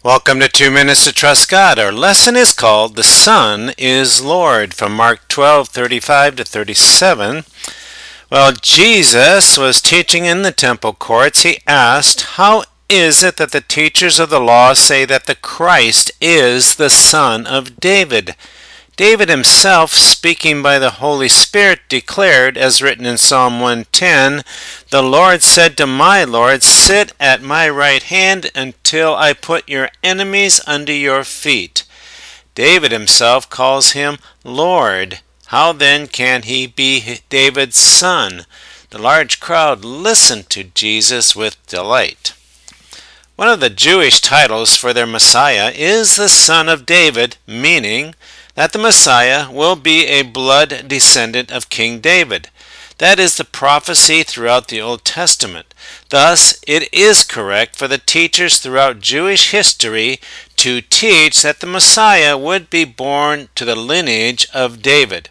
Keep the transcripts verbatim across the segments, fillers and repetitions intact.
Welcome to Two Minutes to Trust God. Our lesson is called The Son is Lord, from Mark twelve, thirty-five to thirty-seven. Well, Jesus was teaching in the temple courts. He asked, "How is it that the teachers of the law say that the Christ is the Son of David?" David himself, speaking by the Holy Spirit, declared, as written in Psalm one ten, "The Lord said to my Lord, sit at my right hand until I put your enemies under your feet." David himself calls him Lord. How then can he be David's son? The large crowd listened to Jesus with delight. One of the Jewish titles for their Messiah is the Son of David, meaning that the Messiah will be a blood descendant of King David. That is the prophecy throughout the Old Testament. Thus, it is correct for the teachers throughout Jewish history to teach that the Messiah would be born to the lineage of David.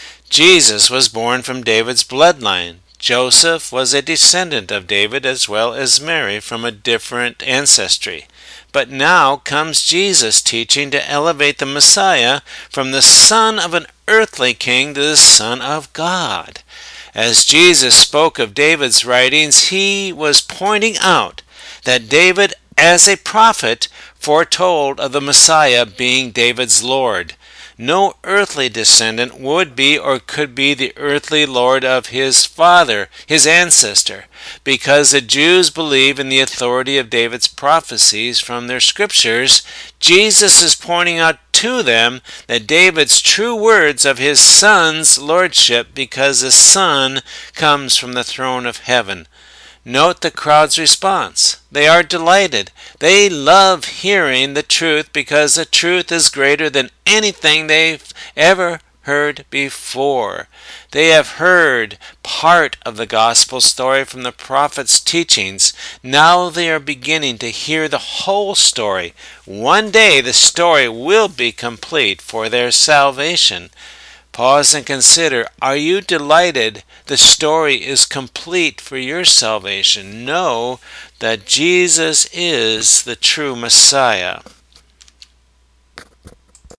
Jesus was born from David's bloodline. Joseph was a descendant of David, as well as Mary, from a different ancestry. But now comes Jesus teaching to elevate the Messiah from the son of an earthly king to the Son of God. As Jesus spoke of David's writings, he was pointing out that David, as a prophet, foretold of the Messiah being David's Lord. No earthly descendant would be or could be the earthly Lord of his father, his ancestor, because the Jews believe in the authority of David's prophecies from their scriptures. Jesus is pointing out to them that David's true words of his son's lordship, because the son comes from the throne of heaven. Note the crowd's response. They are delighted. They love hearing the truth because the truth is greater than anything they've ever heard before. They have heard part of the gospel story from the prophet's teachings. Now they are beginning to hear the whole story. One day the story will be complete for their salvation. Pause and consider, are you delighted the story is complete for your salvation? Know that Jesus is the true Messiah.